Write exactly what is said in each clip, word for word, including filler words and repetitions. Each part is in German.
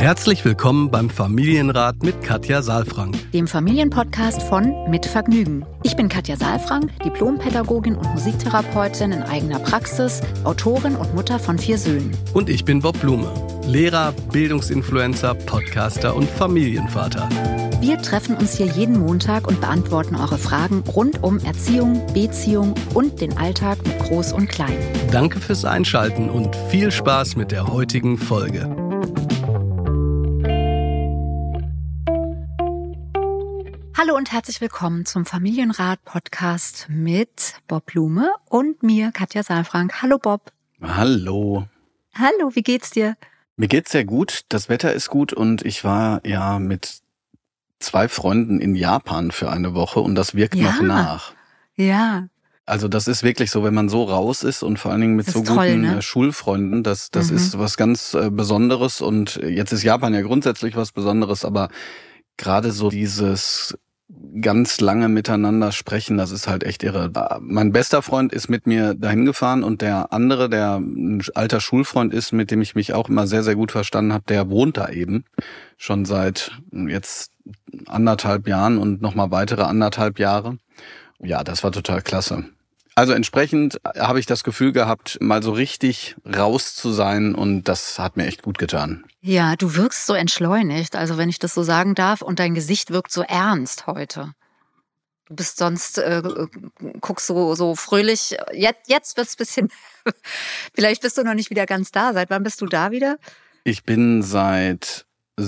Herzlich willkommen beim Familienrat mit Katja Saalfrank, dem Familienpodcast von Mit Vergnügen. Ich bin Katja Saalfrank, Diplompädagogin und Musiktherapeutin in eigener Praxis, Autorin und Mutter von vier Söhnen. Und ich bin Bob Blume, Lehrer, Bildungsinfluencer, Podcaster und Familienvater. Wir treffen uns hier jeden Montag und beantworten eure Fragen rund um Erziehung, Beziehung und den Alltag mit Groß und Klein. Danke fürs Einschalten und viel Spaß mit der heutigen Folge. Hallo und herzlich willkommen zum Familienrat-Podcast mit Bob Blume und mir, Katja Saalfrank. Hallo Bob. Hallo. Hallo, wie geht's dir? Mir geht's sehr gut, das Wetter ist gut und ich war ja mit zwei Freunden in Japan für eine Woche und das wirkt Ja. noch nach. Ja. Also das ist wirklich so, wenn man so raus ist und vor allen Dingen mit Das so ist toll, guten ne? äh, Schulfreunden, das das Mhm. ist was ganz äh, Besonderes und jetzt ist Japan ja grundsätzlich was Besonderes, aber gerade so dieses ganz lange miteinander sprechen, das ist halt echt irre. Mein bester Freund ist mit mir dahin gefahren und der andere, der ein alter Schulfreund ist, mit dem ich mich auch immer sehr, sehr gut verstanden habe, der wohnt da eben schon seit jetzt anderthalb Jahren und nochmal weitere anderthalb Jahre. Ja, das war total klasse. Also entsprechend habe ich das Gefühl gehabt, mal so richtig raus zu sein und das hat mir echt gut getan. Ja, du wirkst so entschleunigt, also wenn ich das so sagen darf, und dein Gesicht wirkt so ernst heute. Du bist sonst, äh, guckst so, so fröhlich. Jetzt, jetzt wird's ein bisschen, vielleicht bist du noch nicht wieder ganz da. Seit wann bist du da wieder? Ich bin seit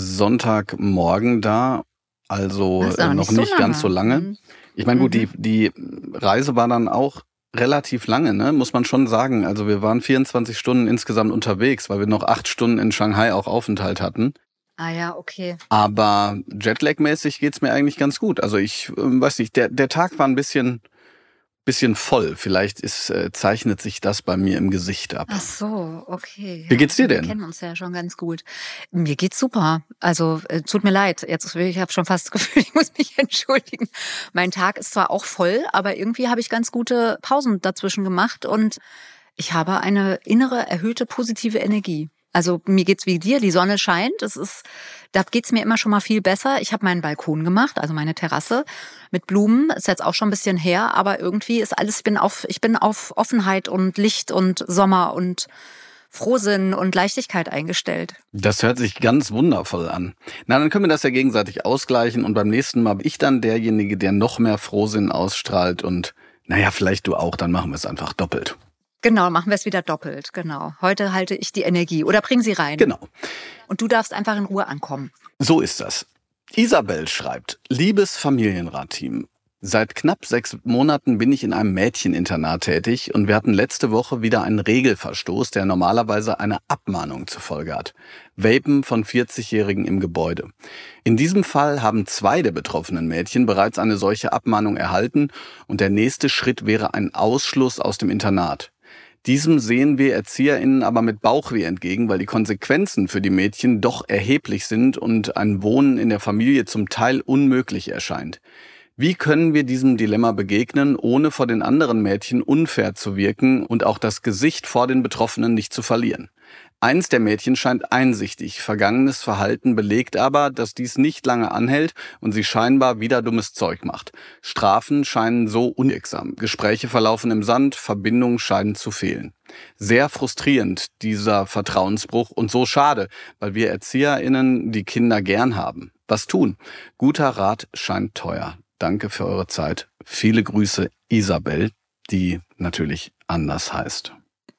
Sonntagmorgen da, also Das ist aber noch nicht so nicht ganz so lange. Mhm. Ich meine, gut, Mhm. die, die Reise war dann auch relativ lange, ne, muss man schon sagen. Also wir waren vierundzwanzig Stunden insgesamt unterwegs, weil wir noch acht Stunden in Shanghai auch Aufenthalt hatten. Ah ja, okay. Aber Jetlag-mäßig geht's mir eigentlich ganz gut. Also ich ähm, weiß nicht, der, der Tag war ein bisschen, bisschen voll. Vielleicht ist, äh, zeichnet sich das bei mir im Gesicht ab. Ach so, okay. Wie geht's dir Wir denn? kennen uns ja schon ganz gut. Mir geht's super. Also äh, tut mir leid. Jetzt ich habe schon fast das Gefühl, ich muss mich entschuldigen. Mein Tag ist zwar auch voll, aber irgendwie habe ich ganz gute Pausen dazwischen gemacht und ich habe eine innere erhöhte positive Energie. Also mir geht's wie dir, die Sonne scheint. Es ist, da geht's mir immer schon mal viel besser. Ich habe meinen Balkon gemacht, also meine Terrasse mit Blumen. Ist jetzt auch schon ein bisschen her, aber irgendwie ist alles. Ich bin auf, ich bin auf Offenheit und Licht und Sommer und Frohsinn und Leichtigkeit eingestellt. Das hört sich ganz wundervoll an. Na, dann können wir das ja gegenseitig ausgleichen und beim nächsten Mal bin ich dann derjenige, der noch mehr Frohsinn ausstrahlt und naja, vielleicht du auch, dann machen wir es einfach doppelt. Genau, machen wir es wieder doppelt. Genau. Heute halte ich die Energie oder bring sie rein. Genau. Und du darfst einfach in Ruhe ankommen. So ist das. Isabel schreibt, liebes Familienrat-Team, seit knapp sechs Monaten bin ich in einem Mädcheninternat tätig und wir hatten letzte Woche wieder einen Regelverstoß, der normalerweise eine Abmahnung zur Folge hat. Vapen von vierzigjährigen im Gebäude. In diesem Fall haben zwei der betroffenen Mädchen bereits eine solche Abmahnung erhalten und der nächste Schritt wäre ein Ausschluss aus dem Internat. Diesem sehen wir ErzieherInnen aber mit Bauchweh entgegen, weil die Konsequenzen für die Mädchen doch erheblich sind und ein Wohnen in der Familie zum Teil unmöglich erscheint. Wie können wir diesem Dilemma begegnen, ohne vor den anderen Mädchen unfair zu wirken und auch das Gesicht vor den Betroffenen nicht zu verlieren? Eins der Mädchen scheint einsichtig, vergangenes Verhalten belegt aber, dass dies nicht lange anhält und sie scheinbar wieder dummes Zeug macht. Strafen scheinen so unwirksam, Gespräche verlaufen im Sand, Verbindungen scheinen zu fehlen. Sehr frustrierend, dieser Vertrauensbruch und so schade, weil wir ErzieherInnen die Kinder gern haben. Was tun? Guter Rat scheint teuer. Danke für eure Zeit. Viele Grüße, Isabel, die natürlich anders heißt.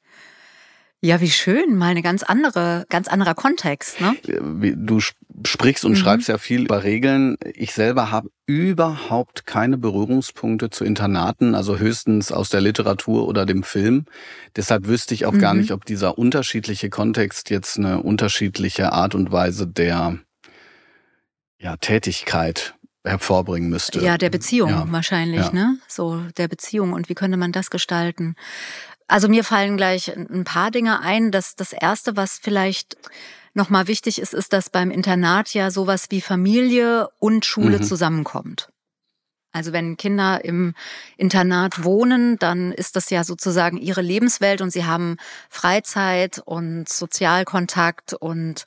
Ja, wie schön, mal eine ganz andere, ganz anderer Kontext, ne? Du sprichst und Mhm. schreibst ja viel über Regeln. Ich selber habe überhaupt keine Berührungspunkte zu Internaten, also höchstens aus der Literatur oder dem Film. Deshalb wüsste ich auch Mhm. gar nicht, ob dieser unterschiedliche Kontext jetzt eine unterschiedliche Art und Weise der ja, Tätigkeit hervorbringen müsste. Ja, der Beziehung Ja. wahrscheinlich, Ja. ne? So der Beziehung und wie könnte man das gestalten? Also mir fallen gleich ein paar Dinge ein. Das, das erste, was vielleicht nochmal wichtig ist, ist, dass beim Internat ja sowas wie Familie und Schule Mhm. zusammenkommt. Also wenn Kinder im Internat wohnen, dann ist das ja sozusagen ihre Lebenswelt und sie haben Freizeit und Sozialkontakt und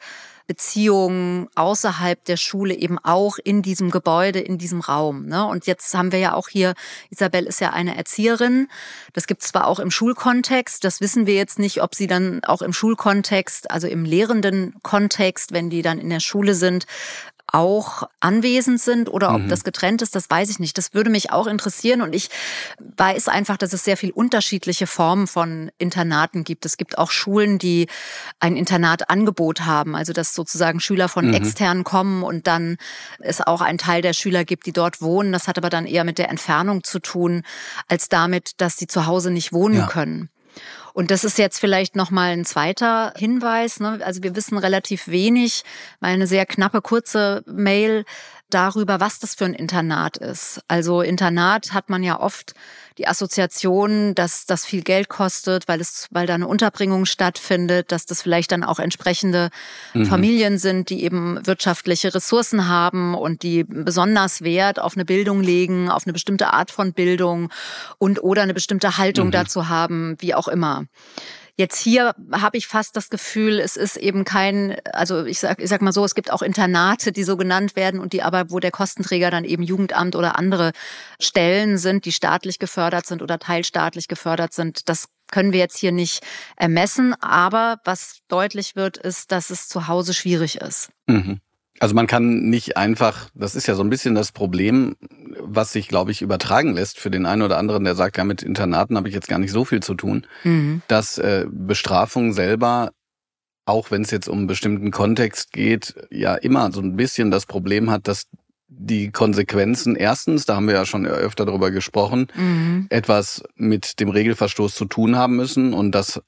Beziehungen außerhalb der Schule eben auch in diesem Gebäude, in diesem Raum. Ne? Und jetzt haben wir ja auch hier, Isabel ist ja eine Erzieherin. Das gibt es zwar auch im Schulkontext, das wissen wir jetzt nicht, ob sie dann auch im Schulkontext, also im lehrenden Kontext, wenn die dann in der Schule sind, auch anwesend sind oder ob mhm. das getrennt ist, das weiß ich nicht. Das würde mich auch interessieren und ich weiß einfach, dass es sehr viel unterschiedliche Formen von Internaten gibt. Es gibt auch Schulen, die ein Internatangebot haben, also dass sozusagen Schüler von mhm. extern kommen und dann es auch einen Teil der Schüler gibt, die dort wohnen. Das hat aber dann eher mit der Entfernung zu tun, als damit, dass sie zu Hause nicht wohnen ja. können. Und das ist jetzt vielleicht nochmal ein zweiter Hinweis. Ne? Also wir wissen relativ wenig, weil eine sehr knappe, kurze Mail darüber, was das für ein Internat ist. Also Internat hat man ja oft die Assoziation, dass das viel Geld kostet, weil es, weil da eine Unterbringung stattfindet, dass das vielleicht dann auch entsprechende mhm. Familien sind, die eben wirtschaftliche Ressourcen haben und die besonders Wert auf eine Bildung legen, auf eine bestimmte Art von Bildung und oder eine bestimmte Haltung mhm. dazu haben, wie auch immer. Jetzt hier habe ich fast das Gefühl, es ist eben kein, also ich sag, ich sag mal so, es gibt auch Internate, die so genannt werden und die aber, wo der Kostenträger dann eben Jugendamt oder andere Stellen sind, die staatlich gefördert sind oder teilstaatlich gefördert sind. Das können wir jetzt hier nicht ermessen, aber was deutlich wird, ist, dass es zu Hause schwierig ist. Mhm. Also man kann nicht einfach, das ist ja so ein bisschen das Problem, was sich, glaube ich, übertragen lässt für den einen oder anderen, der sagt, ja, mit Internaten habe ich jetzt gar nicht so viel zu tun, mhm. dass äh, Bestrafung selber, auch wenn es jetzt um einen bestimmten Kontext geht, ja immer so ein bisschen das Problem hat, dass die Konsequenzen erstens, da haben wir ja schon öfter darüber gesprochen, mhm. etwas mit dem Regelverstoß zu tun haben müssen und das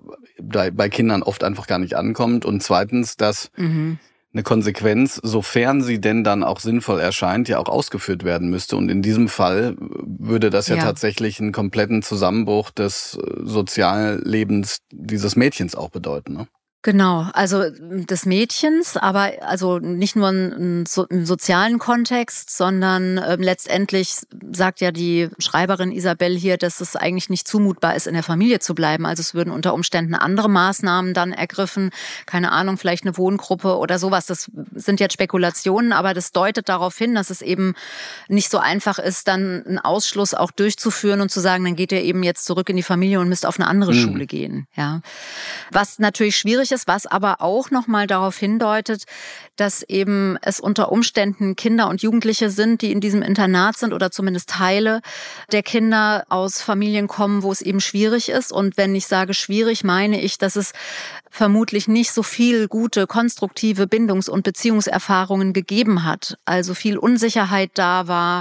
äh, bei Kindern oft einfach gar nicht ankommt und zweitens, dass mhm. eine Konsequenz, sofern sie denn dann auch sinnvoll erscheint, ja auch ausgeführt werden müsste. Und in diesem Fall würde das ja, ja tatsächlich einen kompletten Zusammenbruch des Soziallebens dieses Mädchens auch bedeuten, ne? Genau, also des Mädchens, aber also nicht nur im, so, im sozialen Kontext, sondern äh, letztendlich sagt ja die Schreiberin Isabel hier, dass es eigentlich nicht zumutbar ist, in der Familie zu bleiben. Also es würden unter Umständen andere Maßnahmen dann ergriffen, keine Ahnung, vielleicht eine Wohngruppe oder sowas. Das sind jetzt Spekulationen, aber das deutet darauf hin, dass es eben nicht so einfach ist, dann einen Ausschluss auch durchzuführen und zu sagen, dann geht ihr eben jetzt zurück in die Familie und müsst auf eine andere mhm. Schule gehen. Ja, was natürlich schwierig ist, was aber auch nochmal darauf hindeutet, dass eben es unter Umständen Kinder und Jugendliche sind, die in diesem Internat sind oder zumindest Teile der Kinder aus Familien kommen, wo es eben schwierig ist. Und wenn ich sage schwierig, meine ich, dass es vermutlich nicht so viel gute, konstruktive Bindungs- und Beziehungserfahrungen gegeben hat. Also viel Unsicherheit da war,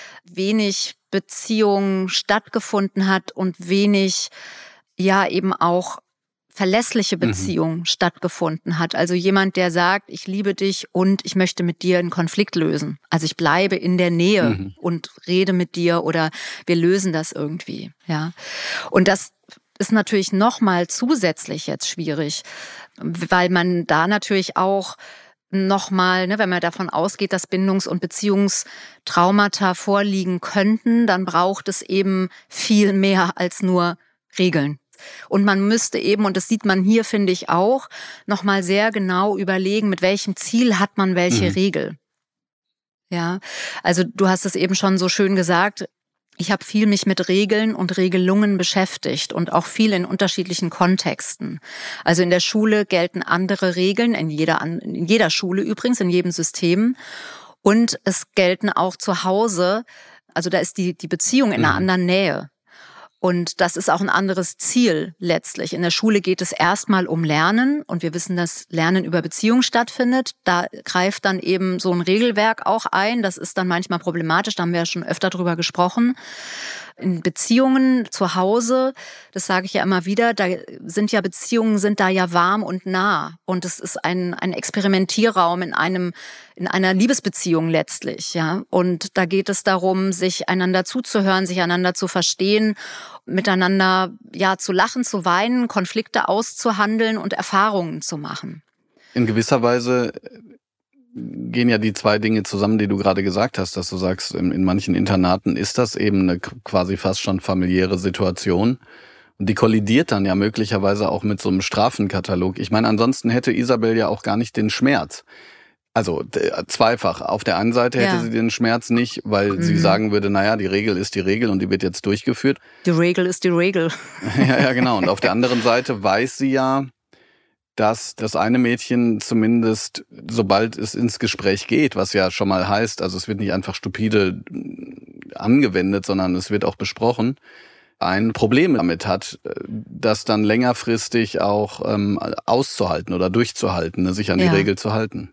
wenig Beziehung stattgefunden hat und wenig, ja eben auch verlässliche Beziehung mhm. stattgefunden hat. Also jemand, der sagt, ich liebe dich und ich möchte mit dir einen Konflikt lösen. Also ich bleibe in der Nähe mhm. und rede mit dir oder wir lösen das irgendwie. Ja. Und das ist natürlich nochmal zusätzlich jetzt schwierig, weil man da natürlich auch nochmal, ne, wenn man davon ausgeht, dass Bindungs- und Beziehungstraumata vorliegen könnten, dann braucht es eben viel mehr als nur Regeln. Und man müsste eben, und das sieht man hier, finde ich auch, nochmal sehr genau überlegen, mit welchem Ziel hat man welche mhm. Regel. Ja, also du hast es eben schon so schön gesagt, ich habe viel mich mit Regeln und Regelungen beschäftigt und auch viel in unterschiedlichen Kontexten. Also in der Schule gelten andere Regeln, in jeder, in jeder Schule übrigens, in jedem System. Und es gelten auch zu Hause, also da ist die, die Beziehung in einer mhm. anderen Nähe. Und das ist auch ein anderes Ziel letztlich. In der Schule geht es erstmal um Lernen und wir wissen, dass Lernen über Beziehung stattfindet. Da greift dann eben so ein Regelwerk auch ein. Das ist dann manchmal problematisch, da haben wir ja schon öfter drüber gesprochen. In Beziehungen zu Hause, das sage ich ja immer wieder, da sind ja Beziehungen, sind da ja warm und nah. Und es ist ein, ein Experimentierraum in einem, in einer Liebesbeziehung letztlich, ja. Und da geht es darum, sich einander zuzuhören, sich einander zu verstehen, miteinander, ja, zu lachen, zu weinen, Konflikte auszuhandeln und Erfahrungen zu machen. In gewisser Weise gehen ja die zwei Dinge zusammen, die du gerade gesagt hast, dass du sagst, in, in manchen Internaten ist das eben eine quasi fast schon familiäre Situation Und die kollidiert dann ja möglicherweise auch mit so einem Strafenkatalog. Ich meine, ansonsten hätte Isabel ja auch gar nicht den Schmerz. Also zweifach. Auf der einen Seite hätte ja. sie den Schmerz nicht, weil mhm. sie sagen würde, naja, die Regel ist die Regel und die wird jetzt durchgeführt. Die Regel ist die Regel. Ja, ja, genau. Und auf der anderen Seite weiß sie ja, dass das eine Mädchen zumindest, sobald es ins Gespräch geht, was ja schon mal heißt, also es wird nicht einfach stupide angewendet, sondern es wird auch besprochen, ein Problem damit hat, das dann längerfristig auch ähm, auszuhalten oder durchzuhalten, ne, sich an ja. die Regel zu halten.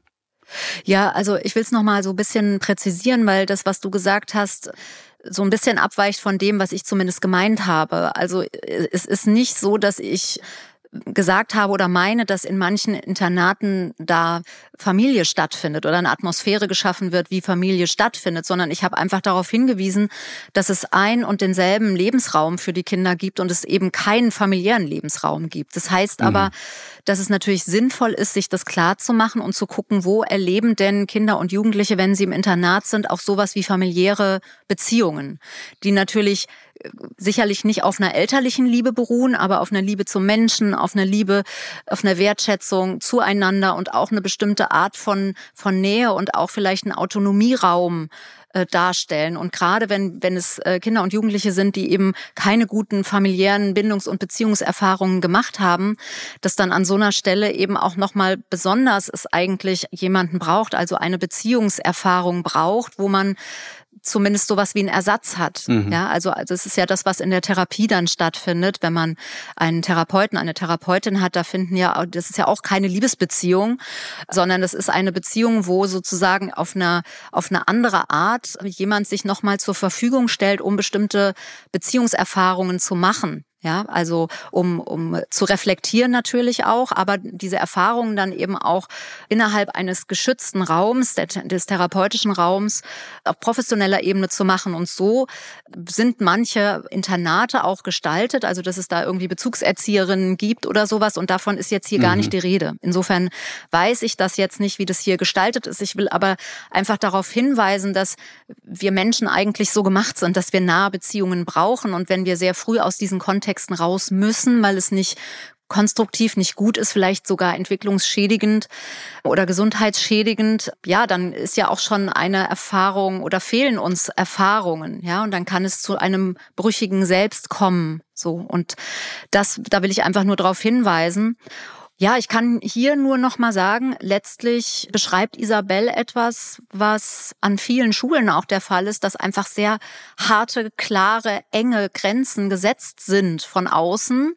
Ja, also ich will es nochmal so ein bisschen präzisieren, weil das, was du gesagt hast, so ein bisschen abweicht von dem, was ich zumindest gemeint habe. Also es ist nicht so, dass ich gesagt habe oder meine, dass in manchen Internaten da Familie stattfindet oder eine Atmosphäre geschaffen wird, wie Familie stattfindet, sondern ich habe einfach darauf hingewiesen, dass es ein und denselben Lebensraum für die Kinder gibt und es eben keinen familiären Lebensraum gibt. Das heißt mhm. aber, dass es natürlich sinnvoll ist, sich das klar zu machen und zu gucken, wo erleben denn Kinder und Jugendliche, wenn sie im Internat sind, auch sowas wie familiäre Beziehungen, die natürlich sicherlich nicht auf einer elterlichen Liebe beruhen, aber auf einer Liebe zum Menschen, auf einer Liebe, auf einer Wertschätzung zueinander und auch eine bestimmte Art von, von Nähe und auch vielleicht einen Autonomieraum äh, darstellen. Und gerade wenn, wenn es äh, Kinder und Jugendliche sind, die eben keine guten familiären Bindungs- und Beziehungserfahrungen gemacht haben, dass dann an so einer Stelle eben auch nochmal besonders es eigentlich jemanden braucht, also eine Beziehungserfahrung braucht, wo man zumindest sowas wie einen Ersatz hat. Mhm. Ja, also, also es ist ja das, was in der Therapie dann stattfindet, wenn man einen Therapeuten, eine Therapeutin hat, da finden ja, das ist ja auch keine Liebesbeziehung, sondern das ist eine Beziehung, wo sozusagen auf einer, auf eine andere Art jemand sich nochmal zur Verfügung stellt, um bestimmte Beziehungserfahrungen zu machen. Ja, also um um zu reflektieren natürlich auch, aber diese Erfahrungen dann eben auch innerhalb eines geschützten Raums, des therapeutischen Raums, auf professioneller Ebene zu machen. Und so sind manche Internate auch gestaltet, also dass es da irgendwie Bezugserzieherinnen gibt oder sowas. Und davon ist jetzt hier mhm. gar nicht die Rede. Insofern weiß ich das jetzt nicht, wie das hier gestaltet ist. Ich will aber einfach darauf hinweisen, dass wir Menschen eigentlich so gemacht sind, dass wir nahe Beziehungen brauchen. Und wenn wir sehr früh aus diesen Kontexten raus müssen, weil es nicht konstruktiv, nicht gut ist, vielleicht sogar entwicklungsschädigend oder gesundheitsschädigend, ja, dann ist ja auch schon eine Erfahrung oder fehlen uns Erfahrungen, ja, und dann kann es zu einem brüchigen Selbst kommen, so. Und das, da will ich einfach nur darauf hinweisen. Ja, ich kann hier nur noch mal sagen, letztlich beschreibt Isabel etwas, was an vielen Schulen auch der Fall ist, dass einfach sehr harte, klare, enge Grenzen gesetzt sind von außen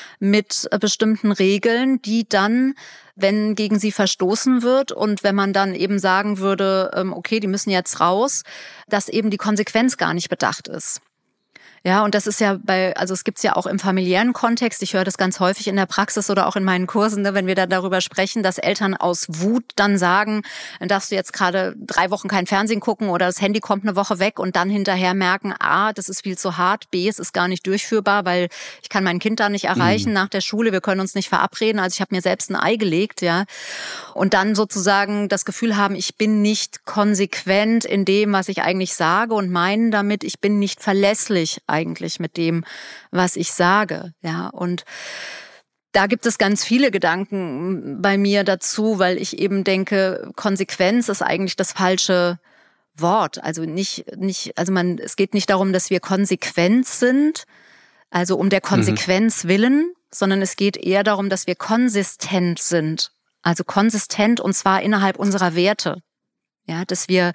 mit bestimmten Regeln, die dann, wenn gegen sie verstoßen wird und wenn man dann eben sagen würde, okay, die müssen jetzt raus, dass eben die Konsequenz gar nicht bedacht ist. Ja, und das ist ja bei, also es gibt's ja auch im familiären Kontext, ich höre das ganz häufig in der Praxis oder auch in meinen Kursen, ne, wenn wir da darüber sprechen, dass Eltern aus Wut dann sagen, dann darfst du jetzt gerade drei Wochen kein Fernsehen gucken oder das Handy kommt eine Woche weg und dann hinterher merken, A, das ist viel zu hart, B, es ist gar nicht durchführbar, weil ich kann mein Kind da nicht erreichen mhm. nach der Schule, wir können uns nicht verabreden, also ich habe mir selbst ein Ei gelegt, ja. Und dann sozusagen das Gefühl haben, ich bin nicht konsequent in dem, was ich eigentlich sage und meinen damit, ich bin nicht verlässlich eigentlich mit dem, was ich sage, ja, und da gibt es ganz viele Gedanken bei mir dazu, weil ich eben denke, Konsequenz ist eigentlich das falsche Wort, also nicht, nicht, also man, es geht nicht darum, dass wir konsequent sind, also um der Konsequenz mhm. willen, sondern es geht eher darum, dass wir konsistent sind, also konsistent und zwar innerhalb unserer Werte, ja, dass wir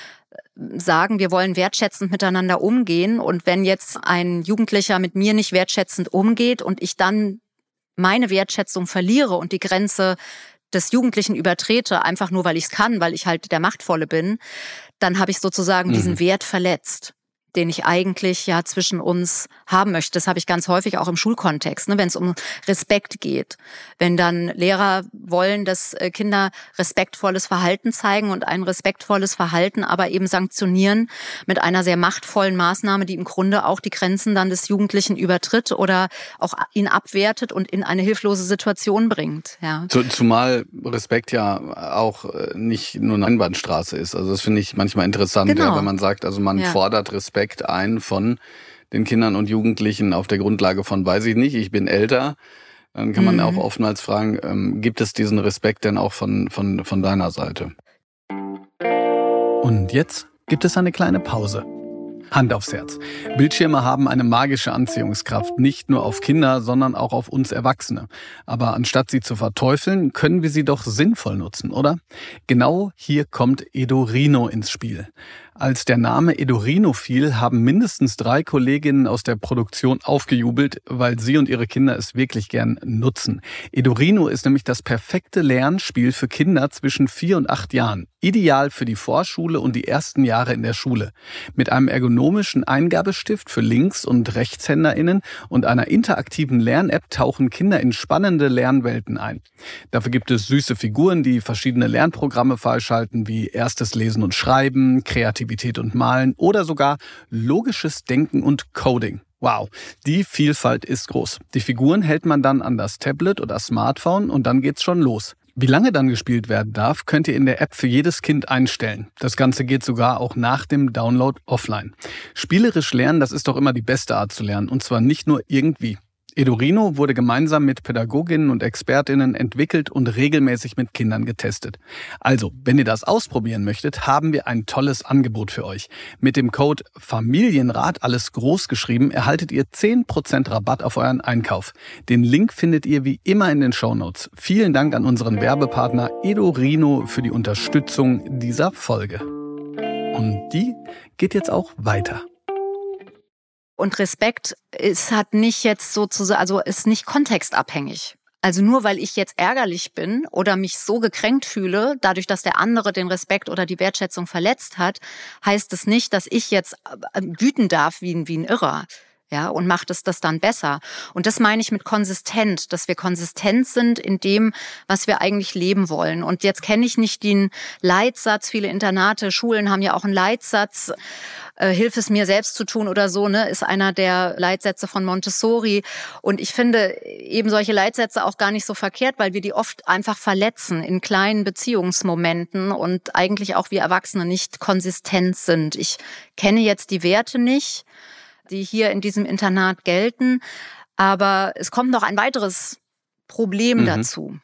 sagen, wir wollen wertschätzend miteinander umgehen und wenn jetzt ein Jugendlicher mit mir nicht wertschätzend umgeht und ich dann meine Wertschätzung verliere und die Grenze des Jugendlichen übertrete, einfach nur, weil ich es kann, weil ich halt der Machtvolle bin, dann habe ich sozusagen mhm. diesen Wert verletzt, den ich eigentlich ja zwischen uns haben möchte. Das habe ich ganz häufig auch im Schulkontext, ne, wenn es um Respekt geht. Wenn dann Lehrer wollen, dass Kinder respektvolles Verhalten zeigen und ein respektvolles Verhalten aber eben sanktionieren mit einer sehr machtvollen Maßnahme, die im Grunde auch die Grenzen dann des Jugendlichen übertritt oder auch ihn abwertet und in eine hilflose Situation bringt. Ja. Zumal Respekt ja auch nicht nur eine Einbahnstraße ist. Also das finde ich manchmal interessant, genau. ja, wenn man sagt, also man ja. fordert Respekt ein von den Kindern und Jugendlichen auf der Grundlage von, weiß ich nicht, ich bin älter, dann kann man mhm. auch oftmals fragen, ähm, gibt es diesen Respekt denn auch von, von, von deiner Seite? Und jetzt gibt es eine kleine Pause. Hand aufs Herz. Bildschirme haben eine magische Anziehungskraft, nicht nur auf Kinder, sondern auch auf uns Erwachsene. Aber anstatt sie zu verteufeln, können wir sie doch sinnvoll nutzen, oder? Genau hier kommt Edurino ins Spiel. Als der Name Edurino fiel, haben mindestens drei Kolleginnen aus der Produktion aufgejubelt, weil sie und ihre Kinder es wirklich gern nutzen. Edurino ist nämlich das perfekte Lernspiel für Kinder zwischen vier und acht Jahren. Ideal für die Vorschule und die ersten Jahre in der Schule. Mit einem ergonomischen Eingabestift für Links- und RechtshänderInnen und einer interaktiven Lern-App tauchen Kinder in spannende Lernwelten ein. Dafür gibt es süße Figuren, die verschiedene Lernprogramme freischalten, wie erstes Lesen und Schreiben, Kreativität und Malen oder sogar logisches Denken und Coding. Wow, die Vielfalt ist groß. Die Figuren hält man dann an das Tablet oder Smartphone und dann geht's schon los. Wie lange dann gespielt werden darf, könnt ihr in der App für jedes Kind einstellen. Das Ganze geht sogar auch nach dem Download offline. Spielerisch lernen, das ist doch immer die beste Art zu lernen. Und zwar nicht nur irgendwie. Edurino wurde gemeinsam mit Pädagoginnen und ExpertInnen entwickelt und regelmäßig mit Kindern getestet. Also, wenn ihr das ausprobieren möchtet, haben wir ein tolles Angebot für euch. Mit dem Code Familienrat, alles groß geschrieben, erhaltet ihr zehn Prozent Rabatt auf euren Einkauf. Den Link findet ihr wie immer in den Shownotes. Vielen Dank an unseren Werbepartner Edurino für die Unterstützung dieser Folge. Und die geht jetzt auch weiter. Und Respekt ist hat nicht jetzt sozusagen, also ist nicht kontextabhängig. Also nur weil ich jetzt ärgerlich bin oder mich so gekränkt fühle, dadurch, dass der andere den Respekt oder die Wertschätzung verletzt hat, heißt es nicht, dass ich jetzt wüten darf wie ein, wie ein Irrer. Ja, und macht es das dann besser. Und das meine ich mit konsistent, dass wir konsistent sind in dem, was wir eigentlich leben wollen. Und jetzt kenne ich nicht den Leitsatz, viele Internate, Schulen haben ja auch einen Leitsatz, äh, hilf es mir selbst zu tun oder so, ne, ist einer der Leitsätze von Montessori. Und ich finde eben solche Leitsätze auch gar nicht so verkehrt, weil wir die oft einfach verletzen in kleinen Beziehungsmomenten und eigentlich auch wir Erwachsene nicht konsistent sind. Ich kenne jetzt die Werte nicht, die hier in diesem Internat gelten. Aber es kommt noch ein weiteres Problem mhm. dazu,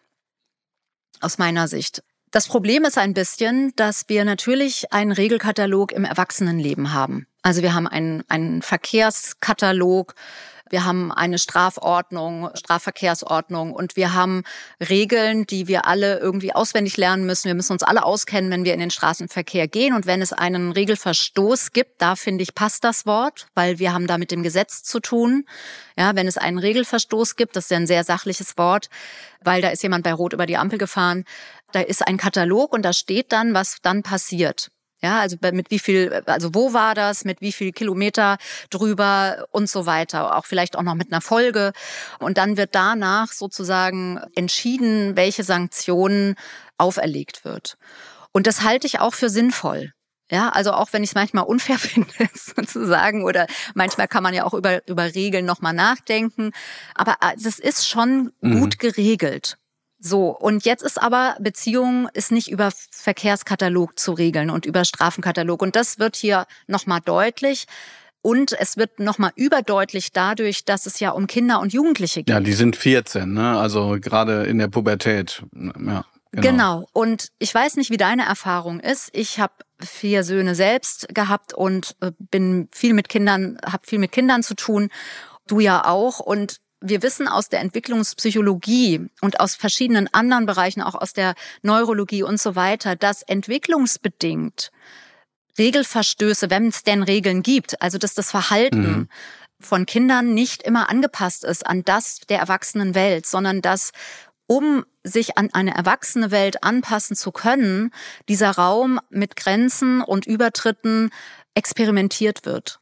aus meiner Sicht. Das Problem ist ein bisschen, dass wir natürlich einen Regelkatalog im Erwachsenenleben haben. Also wir haben einen, einen Verkehrskatalog, wir haben eine Strafordnung, Strafverkehrsordnung und wir haben Regeln, die wir alle irgendwie auswendig lernen müssen. Wir müssen uns alle auskennen, wenn wir in den Straßenverkehr gehen. Und wenn es einen Regelverstoß gibt, da finde ich, passt das Wort, weil wir haben da mit dem Gesetz zu tun. Ja, wenn es einen Regelverstoß gibt, das ist ja ein sehr sachliches Wort, weil da ist jemand bei Rot über die Ampel gefahren. Da ist ein Katalog und da steht dann, was dann passiert. Ja, also mit wie viel, also wo war das, mit wie viel Kilometer drüber und so weiter. Auch vielleicht auch noch mit einer Folge. Und dann wird danach sozusagen entschieden, welche Sanktionen auferlegt wird. Und das halte ich auch für sinnvoll. Ja, also auch wenn ich es manchmal unfair finde, sozusagen, oder manchmal kann man ja auch über, über Regeln nochmal nachdenken. Aber das ist schon mhm. gut geregelt. So, und jetzt ist aber, Beziehung ist nicht über Verkehrskatalog zu regeln und über Strafenkatalog. Und das wird hier nochmal deutlich. Und es wird nochmal überdeutlich dadurch, dass es ja um Kinder und Jugendliche geht. Ja, die sind vierzehn, ne? Also gerade in der Pubertät. Ja, genau. genau. Und ich weiß nicht, wie deine Erfahrung ist. Ich habe vier Söhne selbst gehabt und bin viel mit Kindern, habe viel mit Kindern zu tun. Du ja auch. Und wir wissen aus der Entwicklungspsychologie und aus verschiedenen anderen Bereichen, auch aus der Neurologie und so weiter, dass entwicklungsbedingt Regelverstöße, wenn es denn Regeln gibt, also dass das Verhalten mhm. von Kindern nicht immer angepasst ist an das der Erwachsenenwelt, sondern dass, um sich an eine erwachsene Welt anpassen zu können, dieser Raum mit Grenzen und Übertritten experimentiert wird.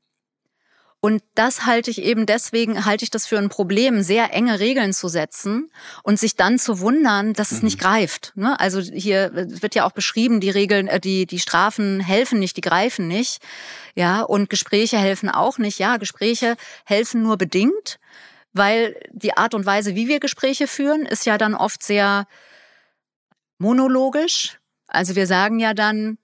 Und das halte ich eben, deswegen halte ich das für ein Problem, sehr enge Regeln zu setzen und sich dann zu wundern, dass es mhm. nicht greift. Also hier wird ja auch beschrieben, die Regeln, die, die Strafen helfen nicht, die greifen nicht. Ja, und Gespräche helfen auch nicht. Ja, Gespräche helfen nur bedingt, weil die Art und Weise, wie wir Gespräche führen, ist ja dann oft sehr monologisch. Also wir sagen ja dann,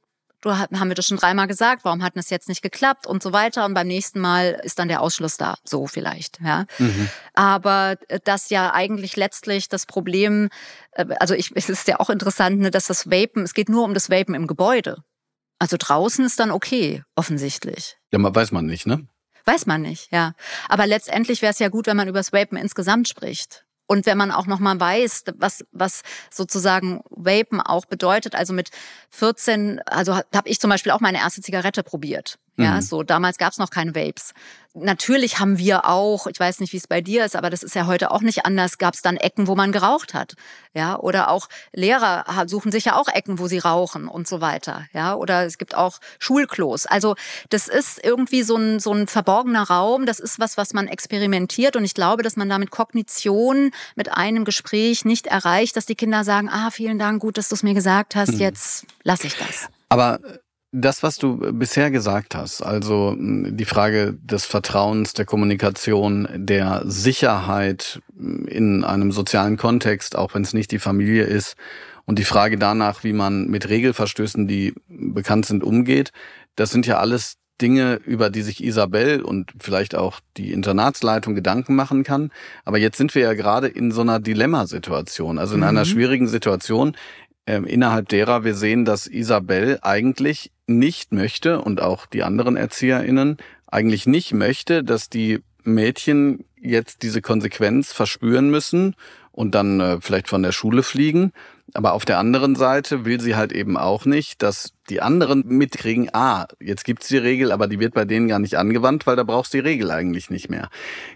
du haben wir das schon dreimal gesagt, warum hat es jetzt nicht geklappt und so weiter. Und beim nächsten Mal ist dann der Ausschluss da, so vielleicht. Ja. Mhm. Aber das ja eigentlich letztlich das Problem, also ich, es ist ja auch interessant, ne, dass das Vapen, es geht nur um das Vapen im Gebäude. Also draußen ist dann okay, offensichtlich. Ja, man weiß man nicht, ne? Weiß man nicht, ja. Aber letztendlich wäre es ja gut, wenn man über das Vapen insgesamt spricht. Und wenn man auch nochmal weiß, was, was sozusagen Vapen auch bedeutet, also mit vierzehn, also habe ich zum Beispiel auch meine erste Zigarette probiert. Ja, mhm. so damals gab es noch keine Vapes. Natürlich haben wir auch, ich weiß nicht, wie es bei dir ist, aber das ist ja heute auch nicht anders, gab es dann Ecken, wo man geraucht hat. Ja, oder auch Lehrer suchen sich ja auch Ecken, wo sie rauchen und so weiter. Ja, oder es gibt auch Schulklos. Also das ist irgendwie so ein, so ein verborgener Raum, das ist was, was man experimentiert und ich glaube, dass man damit Kognition mit einem Gespräch nicht erreicht, dass die Kinder sagen, ah, vielen Dank, gut, dass du es mir gesagt hast, jetzt lasse ich das. Aber das, was du bisher gesagt hast, also die Frage des Vertrauens, der Kommunikation, der Sicherheit in einem sozialen Kontext, auch wenn es nicht die Familie ist, und die Frage danach, wie man mit Regelverstößen, die bekannt sind, umgeht, das sind ja alles Dinge, über die sich Isabel und vielleicht auch die Internatsleitung Gedanken machen kann. Aber jetzt sind wir ja gerade in so einer Dilemmasituation, also in mhm. einer schwierigen Situation, äh, innerhalb derer wir sehen, dass Isabel eigentlich nicht möchte und auch die anderen ErzieherInnen eigentlich nicht möchte, dass die Mädchen jetzt diese Konsequenz verspüren müssen und dann äh, vielleicht von der Schule fliegen. Aber auf der anderen Seite will sie halt eben auch nicht, dass die anderen mitkriegen, ah, jetzt gibt's die Regel, aber die wird bei denen gar nicht angewandt, weil da brauchst du die Regel eigentlich nicht mehr.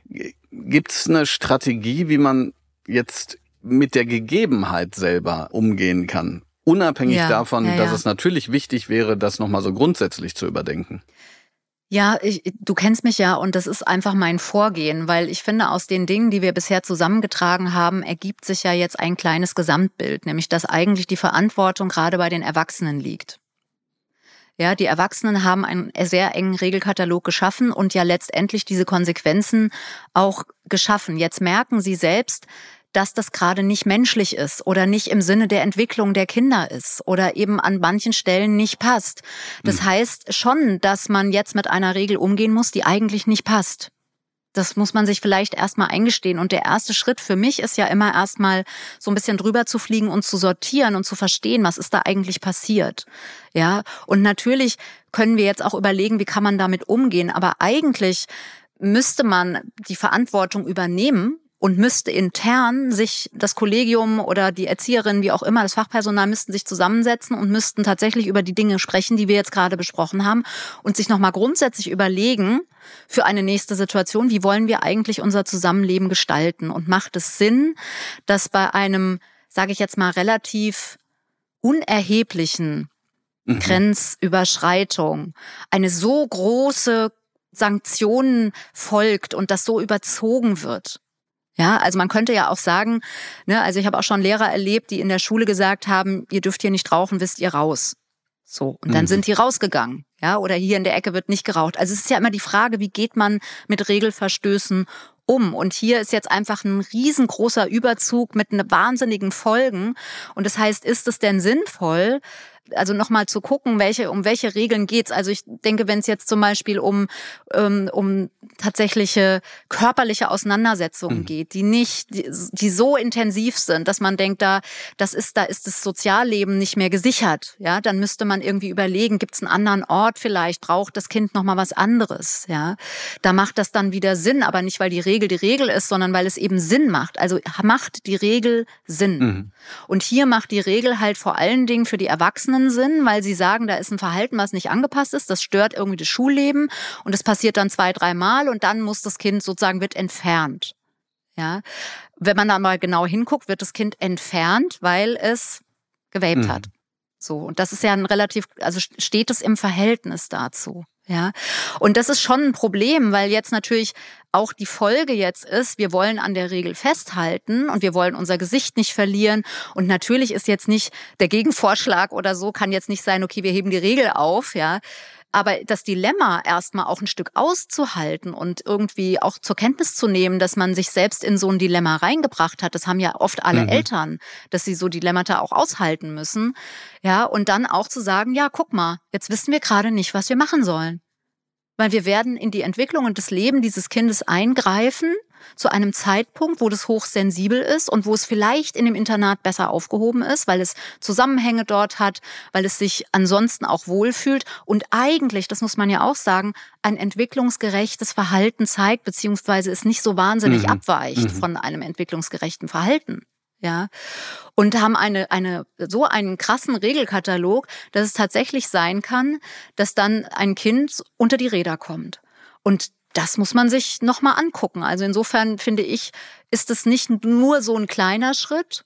Gibt's eine Strategie, wie man jetzt mit der Gegebenheit selber umgehen kann? Unabhängig ja, davon, ja, ja. dass es natürlich wichtig wäre, das nochmal so grundsätzlich zu überdenken. Ja, ich, du kennst mich ja und das ist einfach mein Vorgehen, weil ich finde, aus den Dingen, die wir bisher zusammengetragen haben, ergibt sich ja jetzt ein kleines Gesamtbild, nämlich dass eigentlich die Verantwortung gerade bei den Erwachsenen liegt. Ja, die Erwachsenen haben einen sehr engen Regelkatalog geschaffen und ja letztendlich diese Konsequenzen auch geschaffen. Jetzt merken sie selbst, dass das gerade nicht menschlich ist oder nicht im Sinne der Entwicklung der Kinder ist oder eben an manchen Stellen nicht passt. Das heißt schon, dass man jetzt mit einer Regel umgehen muss, die eigentlich nicht passt. Das muss man sich vielleicht erstmal eingestehen. Und der erste Schritt für mich ist ja immer erstmal so ein bisschen drüber zu fliegen und zu sortieren und zu verstehen, was ist da eigentlich passiert. Ja, und natürlich können wir jetzt auch überlegen, wie kann man damit umgehen. Aber eigentlich müsste man die Verantwortung übernehmen und müsste intern sich das Kollegium oder die Erzieherin, wie auch immer, das Fachpersonal müssten sich zusammensetzen und müssten tatsächlich über die Dinge sprechen, die wir jetzt gerade besprochen haben und sich nochmal grundsätzlich überlegen für eine nächste Situation, wie wollen wir eigentlich unser Zusammenleben gestalten und macht es Sinn, dass bei einem, sage ich jetzt mal, relativ unerheblichen mhm. Grenzüberschreitung eine so große Sanktion folgt und das so überzogen wird. Ja, also man könnte ja auch sagen, ne, also ich habe auch schon Lehrer erlebt, die in der Schule gesagt haben, ihr dürft hier nicht rauchen, wisst ihr raus. So, und dann mhm. sind die rausgegangen. Ja, oder hier in der Ecke wird nicht geraucht. Also es ist ja immer die Frage, wie geht man mit Regelverstößen um? Und hier ist jetzt einfach ein riesengroßer Überzug mit wahnsinnigen Folgen. Und das heißt, ist es denn sinnvoll, also nochmal zu gucken, welche, um welche Regeln geht's? Also ich denke, wenn es jetzt zum Beispiel um, um, um tatsächliche körperliche Auseinandersetzungen mhm. geht, die nicht, die, die so intensiv sind, dass man denkt, da, das ist, da ist das Sozialleben nicht mehr gesichert. Ja, dann müsste man irgendwie überlegen, gibt's einen anderen Ort vielleicht? Braucht das Kind nochmal was anderes? Ja, da macht das dann wieder Sinn, aber nicht, weil die Regel die Regel ist, sondern weil es eben Sinn macht. Also macht die Regel Sinn. Mhm. Und hier macht die Regel halt vor allen Dingen für die Erwachsenen Sinn, weil sie sagen, da ist ein Verhalten, was nicht angepasst ist, das stört irgendwie das Schulleben und das passiert dann zwei, dreimal und dann muss das Kind sozusagen, wird entfernt. Ja, wenn man da mal genau hinguckt, wird das Kind entfernt, weil es gewaped mhm. hat. So, und das ist ja ein relativ, also steht es im Verhältnis dazu. Ja, und das ist schon ein Problem, weil jetzt natürlich auch die Folge jetzt ist, wir wollen an der Regel festhalten und wir wollen unser Gesicht nicht verlieren. Und natürlich ist jetzt nicht der Gegenvorschlag oder so, kann jetzt nicht sein, okay, wir heben die Regel auf, ja. Aber das Dilemma erstmal auch ein Stück auszuhalten und irgendwie auch zur Kenntnis zu nehmen, dass man sich selbst in so ein Dilemma reingebracht hat, das haben ja oft alle mhm. Eltern, dass sie so Dilemmata auch aushalten müssen. Ja, und dann auch zu sagen, ja, guck mal, jetzt wissen wir gerade nicht, was wir machen sollen. Weil wir werden in die Entwicklung und das Leben dieses Kindes eingreifen zu einem Zeitpunkt, wo das hochsensibel ist und wo es vielleicht in dem Internat besser aufgehoben ist, weil es Zusammenhänge dort hat, weil es sich ansonsten auch wohlfühlt und eigentlich, das muss man ja auch sagen, ein entwicklungsgerechtes Verhalten zeigt, beziehungsweise es nicht so wahnsinnig mhm. abweicht mhm. von einem entwicklungsgerechten Verhalten. Ja, und haben eine, eine, so einen krassen Regelkatalog, dass es tatsächlich sein kann, dass dann ein Kind unter die Räder kommt. Und das muss man sich nochmal angucken. Also insofern finde ich, ist es nicht nur so ein kleiner Schritt,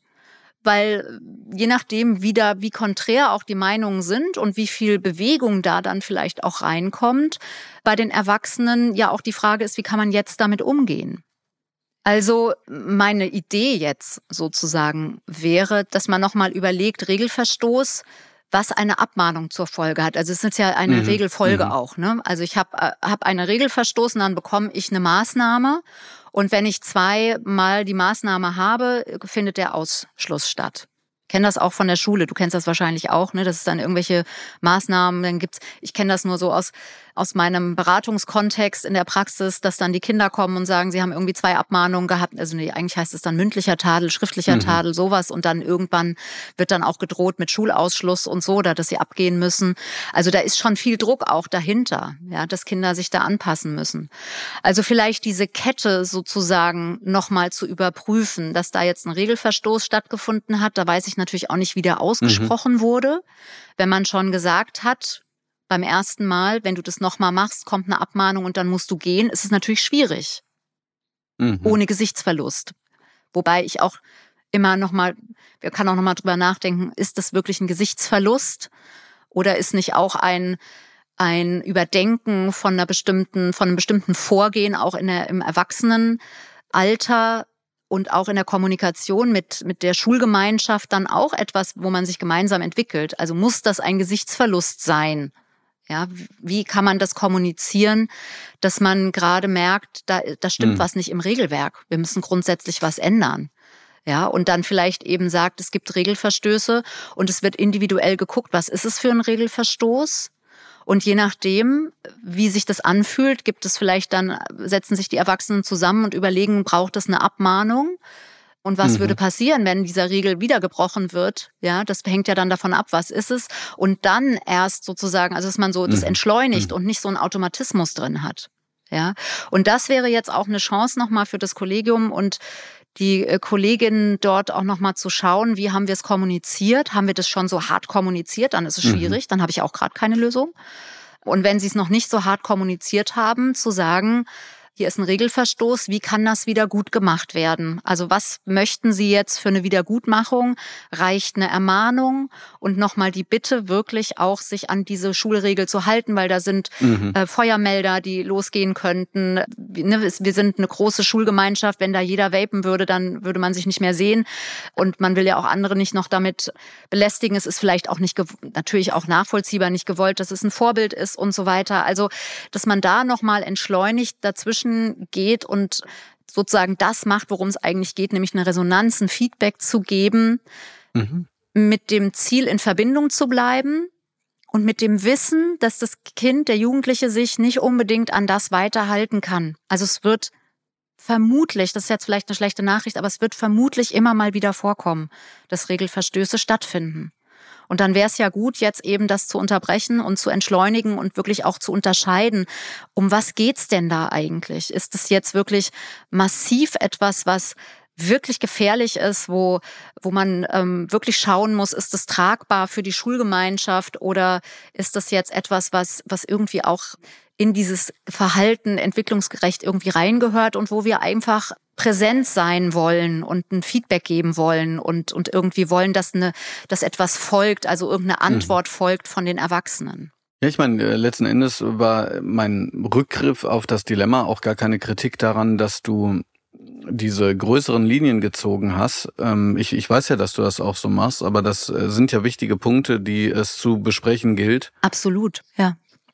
weil je nachdem, wie da, wie konträr auch die Meinungen sind und wie viel Bewegung da dann vielleicht auch reinkommt, bei den Erwachsenen ja auch die Frage ist, wie kann man jetzt damit umgehen? Also meine Idee jetzt sozusagen wäre, dass man nochmal überlegt, Regelverstoß, was eine Abmahnung zur Folge hat. Also es ist ja eine mhm. Regelfolge mhm. auch. Ne? Also ich habe hab eine Regel verstoßen, dann bekomme ich eine Maßnahme. Und wenn ich zweimal die Maßnahme habe, findet der Ausschluss statt. Ich kenne das auch von der Schule, du kennst das wahrscheinlich auch, ne? Das ist dann irgendwelche Maßnahmen, dann gibt's, ich kenne das nur so aus aus meinem Beratungskontext in der Praxis, dass dann die Kinder kommen und sagen, sie haben irgendwie zwei Abmahnungen gehabt, also nee, eigentlich heißt es dann mündlicher Tadel, schriftlicher mhm. Tadel, sowas und dann irgendwann wird dann auch gedroht mit Schulausschluss und so, oder dass sie abgehen müssen. Also da ist schon viel Druck auch dahinter, ja, dass Kinder sich da anpassen müssen. Also vielleicht diese Kette sozusagen nochmal zu überprüfen, dass da jetzt ein Regelverstoß stattgefunden hat, da weiß ich natürlich auch nicht, wie der ausgesprochen mhm. wurde. Wenn man schon gesagt hat, beim ersten Mal, wenn du das nochmal machst, kommt eine Abmahnung und dann musst du gehen, ist es natürlich schwierig. Mhm. Ohne Gesichtsverlust. Wobei ich auch immer nochmal, wir können auch nochmal drüber nachdenken, ist das wirklich ein Gesichtsverlust oder ist nicht auch ein, ein Überdenken von einer bestimmten, von einem bestimmten Vorgehen auch in der, im Erwachsenenalter und auch in der Kommunikation mit, mit der Schulgemeinschaft dann auch etwas, wo man sich gemeinsam entwickelt. Also muss das ein Gesichtsverlust sein? Ja, wie kann man das kommunizieren, dass man gerade merkt, da, da stimmt mhm. was nicht im Regelwerk. Wir müssen grundsätzlich was ändern. Ja, und dann vielleicht eben sagt, es gibt Regelverstöße und es wird individuell geguckt, was ist es für ein Regelverstoß? Und je nachdem, wie sich das anfühlt, gibt es vielleicht dann, setzen sich die Erwachsenen zusammen und überlegen, braucht es eine Abmahnung? Und was mhm. würde passieren, wenn dieser Regel wieder gebrochen wird? Ja, das hängt ja dann davon ab, was ist es? Und dann erst sozusagen, also dass man so das entschleunigt mhm. und nicht so einen Automatismus drin hat. Ja, und das wäre jetzt auch eine Chance nochmal für das Kollegium und die Kolleginnen dort auch nochmal zu schauen, wie haben wir es kommuniziert? Haben wir das schon so hart kommuniziert? Dann ist es schwierig, mhm. dann habe ich auch gerade keine Lösung. Und wenn sie es noch nicht so hart kommuniziert haben, zu sagen, hier ist ein Regelverstoß, wie kann das wieder gut gemacht werden? Also was möchten Sie jetzt für eine Wiedergutmachung? Reicht eine Ermahnung? Und nochmal die Bitte, wirklich auch sich an diese Schulregel zu halten, weil da sind mhm. äh, Feuermelder, die losgehen könnten. Ne, wir sind eine große Schulgemeinschaft, wenn da jeder vapen würde, dann würde man sich nicht mehr sehen. Und man will ja auch andere nicht noch damit belästigen. Es ist vielleicht auch nicht, natürlich auch nachvollziehbar, nicht gewollt, dass es ein Vorbild ist und so weiter. Also, dass man da nochmal entschleunigt dazwischen geht und sozusagen das macht, worum es eigentlich geht, nämlich eine Resonanz, ein Feedback zu geben, mhm. mit dem Ziel in Verbindung zu bleiben und mit dem Wissen, dass das Kind, der Jugendliche sich nicht unbedingt an das weiterhalten kann. Also es wird vermutlich, das ist jetzt vielleicht eine schlechte Nachricht, aber es wird vermutlich immer mal wieder vorkommen, dass Regelverstöße stattfinden. Und dann wäre es ja gut, jetzt eben das zu unterbrechen und zu entschleunigen und wirklich auch zu unterscheiden. Um was geht's denn da eigentlich? Ist es jetzt wirklich massiv etwas, was wirklich gefährlich ist, wo wo man ähm, wirklich schauen muss, ist es tragbar für die Schulgemeinschaft oder ist das jetzt etwas, was was irgendwie auch in dieses Verhalten entwicklungsgerecht irgendwie reingehört und wo wir einfach präsent sein wollen und ein Feedback geben wollen und und irgendwie wollen, dass eine dass etwas folgt, also irgendeine Antwort mhm. folgt von den Erwachsenen. Ja, ich meine, letzten Endes war mein Rückgriff auf das Dilemma auch gar keine Kritik daran, dass du diese größeren Linien gezogen hast. Ich, ich weiß ja, dass du das auch so machst, aber das sind ja wichtige Punkte, die es zu besprechen gilt. Absolut, ja.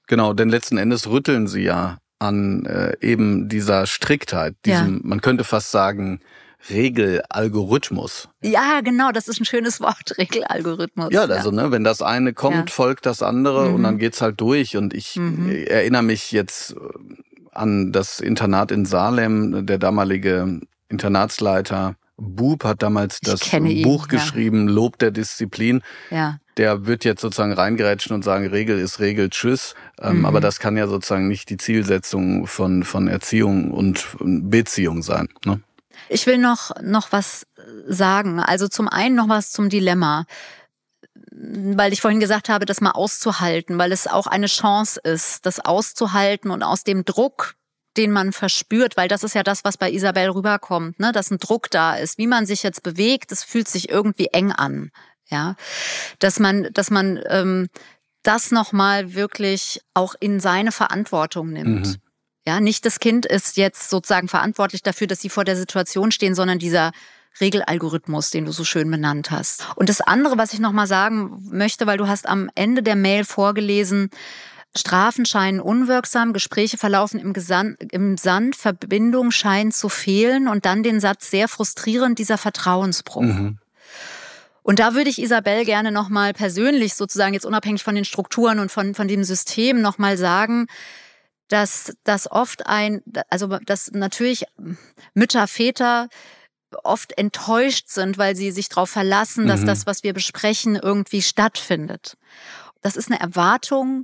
Genau, denn letzten Endes rütteln sie ja an äh, eben dieser Striktheit, diesem, ja. man könnte fast sagen, Regelalgorithmus. Ja, genau, das ist ein schönes Wort, Regelalgorithmus. Ja, also ja. ne, wenn das eine kommt, ja. folgt das andere mhm. und dann geht's halt durch. Und ich mhm. erinnere mich jetzt an das Internat in Salem, der damalige Internatsleiter Bub hat damals das Buch ihn, geschrieben, ja. Lob der Disziplin. Ja. Der wird jetzt sozusagen reingerätschen und sagen, Regel ist Regel, tschüss. Ähm, mhm. Aber das kann ja sozusagen nicht die Zielsetzung von, von Erziehung und Beziehung sein. Ne? Ich will noch, noch was sagen. Also zum einen noch was zum Dilemma. Weil ich vorhin gesagt habe, das mal auszuhalten, weil es auch eine Chance ist, das auszuhalten und aus dem Druck, den man verspürt, weil das ist ja das, was bei Isabel rüberkommt, ne, dass ein Druck da ist, wie man sich jetzt bewegt, das fühlt sich irgendwie eng an, ja, dass man, dass man ähm, das nochmal wirklich auch in seine Verantwortung nimmt. Mhm. Ja, nicht das Kind ist jetzt sozusagen verantwortlich dafür, dass sie vor der Situation stehen, sondern dieser Regelalgorithmus, den du so schön benannt hast. Und das andere, was ich nochmal sagen möchte, weil du hast am Ende der Mail vorgelesen, Strafen scheinen unwirksam, Gespräche verlaufen im, Gesan- im Sand, Verbindung scheint zu fehlen und dann den Satz sehr frustrierend, dieser Vertrauensbruch. Mhm. Und da würde ich Isabel gerne nochmal persönlich sozusagen, jetzt unabhängig von den Strukturen und von, von dem System nochmal sagen, dass das oft ein, also dass natürlich Mütter, Väter oft enttäuscht sind, weil sie sich darauf verlassen, dass mhm. das, was wir besprechen, irgendwie stattfindet. Das ist eine Erwartung,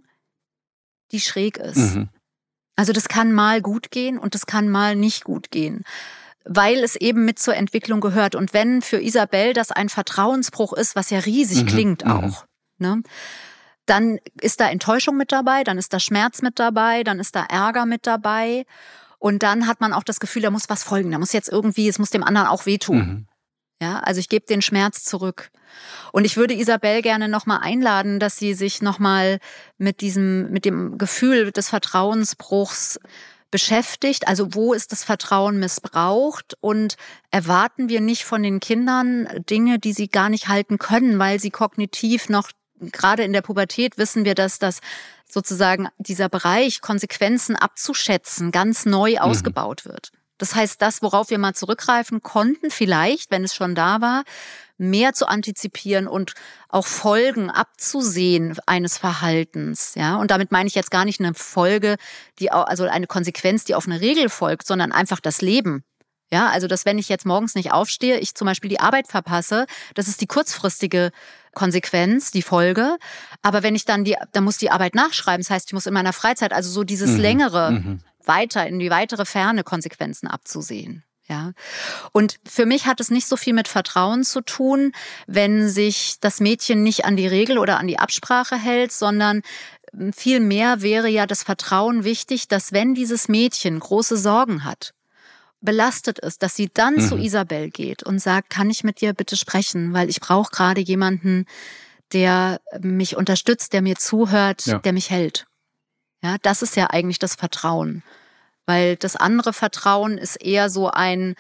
die schräg ist. Mhm. Also das kann mal gut gehen und das kann mal nicht gut gehen, weil es eben mit zur Entwicklung gehört. Und wenn für Isabel das ein Vertrauensbruch ist, was ja riesig mhm. klingt auch, mhm. ne, dann ist da Enttäuschung mit dabei, dann ist da Schmerz mit dabei, dann ist da Ärger mit dabei und dann hat man auch das Gefühl, da muss was folgen, da muss jetzt irgendwie, es muss dem anderen auch wehtun. Mhm. Ja, also ich gebe den Schmerz zurück. Und ich würde Isabel gerne nochmal einladen, dass sie sich nochmal mit diesem, mit dem Gefühl des Vertrauensbruchs beschäftigt. Also wo ist das Vertrauen missbraucht und erwarten wir nicht von den Kindern Dinge, die sie gar nicht halten können, weil sie kognitiv noch, gerade in der Pubertät wissen wir, dass das sozusagen dieser Bereich, Konsequenzen abzuschätzen, ganz neu mhm. ausgebaut wird. Das heißt, das, worauf wir mal zurückgreifen konnten, vielleicht, wenn es schon da war, mehr zu antizipieren und auch Folgen abzusehen eines Verhaltens, ja. Und damit meine ich jetzt gar nicht eine Folge, die auch, also eine Konsequenz, die auf eine Regel folgt, sondern einfach das Leben. Ja, also, dass wenn ich jetzt morgens nicht aufstehe, ich zum Beispiel die Arbeit verpasse, das ist die kurzfristige Konsequenz, die Folge. Aber wenn ich dann die, dann muss die Arbeit nachschreiben. Das heißt, ich muss in meiner Freizeit, also so dieses mhm. längere, mhm. weiter, in die weitere Ferne Konsequenzen abzusehen. Ja. Und für mich hat es nicht so viel mit Vertrauen zu tun, wenn sich das Mädchen nicht an die Regel oder an die Absprache hält, sondern viel mehr wäre ja das Vertrauen wichtig, dass wenn dieses Mädchen große Sorgen hat, belastet ist, dass sie dann mhm. zu Isabel geht und sagt, kann ich mit dir bitte sprechen, weil ich brauche gerade jemanden, der mich unterstützt, der mir zuhört, ja. der mich hält. Ja, das ist ja eigentlich das Vertrauen. Weil das andere Vertrauen ist eher so ein,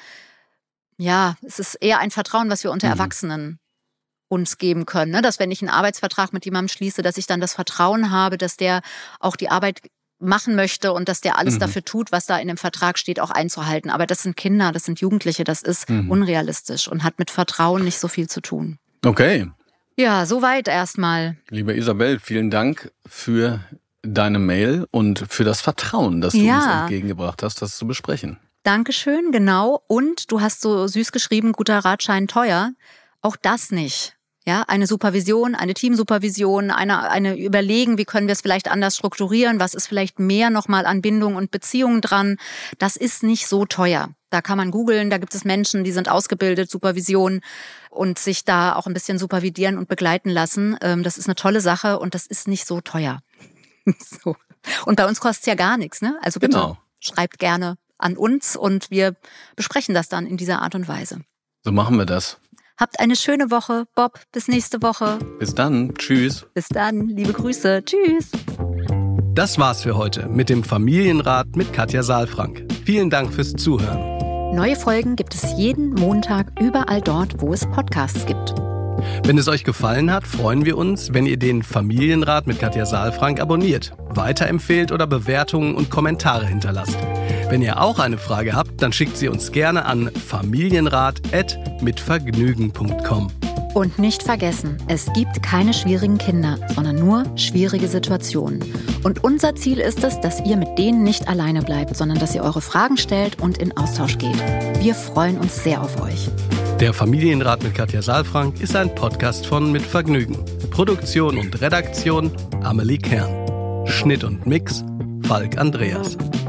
ja, es ist eher ein Vertrauen, was wir unter mhm. Erwachsenen uns geben können. Ne? Dass wenn ich einen Arbeitsvertrag mit jemandem schließe, dass ich dann das Vertrauen habe, dass der auch die Arbeit machen möchte und dass der alles mhm. dafür tut, was da in dem Vertrag steht, auch einzuhalten. Aber das sind Kinder, das sind Jugendliche, das ist mhm. unrealistisch und hat mit Vertrauen nicht so viel zu tun. Okay. Ja, soweit erstmal. Liebe Isabel, vielen Dank für deine Mail und für das Vertrauen, das du ja. uns entgegengebracht hast, das zu besprechen. Dankeschön, genau. Und du hast so süß geschrieben, guter Rat scheint teuer. Auch das nicht. Ja, eine Supervision, eine Teamsupervision, eine, eine Überlegen, wie können wir es vielleicht anders strukturieren, was ist vielleicht mehr nochmal an Bindung und Beziehungen dran. Das ist nicht so teuer. Da kann man googeln, da gibt es Menschen, die sind ausgebildet, Supervision und sich da auch ein bisschen supervidieren und begleiten lassen. Das ist eine tolle Sache und das ist nicht so teuer. So. Und bei uns kostet es ja gar nichts, ne? Also bitte genau. schreibt gerne an uns und wir besprechen das dann in dieser Art und Weise. So machen wir das. Habt eine schöne Woche. Bob, bis nächste Woche. Bis dann. Tschüss. Bis dann. Liebe Grüße. Tschüss. Das war's für heute mit dem Familienrat mit Katja Saalfrank. Vielen Dank fürs Zuhören. Neue Folgen gibt es jeden Montag überall dort, wo es Podcasts gibt. Wenn es euch gefallen hat, freuen wir uns, wenn ihr den Familienrat mit Katja Saalfrank abonniert, weiterempfehlt oder Bewertungen und Kommentare hinterlasst. Wenn ihr auch eine Frage habt, dann schickt sie uns gerne an familienrat at mitvergnügen punkt com. Und nicht vergessen, es gibt keine schwierigen Kinder, sondern nur schwierige Situationen. Und unser Ziel ist es, dass ihr mit denen nicht alleine bleibt, sondern dass ihr eure Fragen stellt und in Austausch geht. Wir freuen uns sehr auf euch. Der Familienrat mit Katja Saalfrank ist ein Podcast von Mit Vergnügen. Produktion und Redaktion Amelie Kern. Schnitt und Mix Falk Andreas.